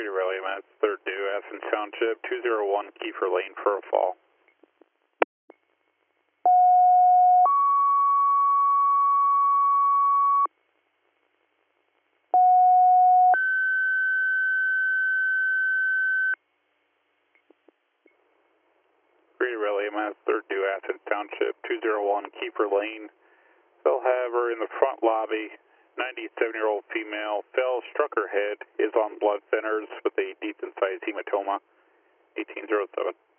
Grady Rally, man. 3rd due, Athens Township, 201 Kiefer Lane for a fall. Grady Rally, man. 3rd due, Athens Township, 201 Kiefer Lane. They'll have her in the front lobby. 97-year-old female, fell, struck her head, is on blood thinners with a decent-sized hematoma. 1807.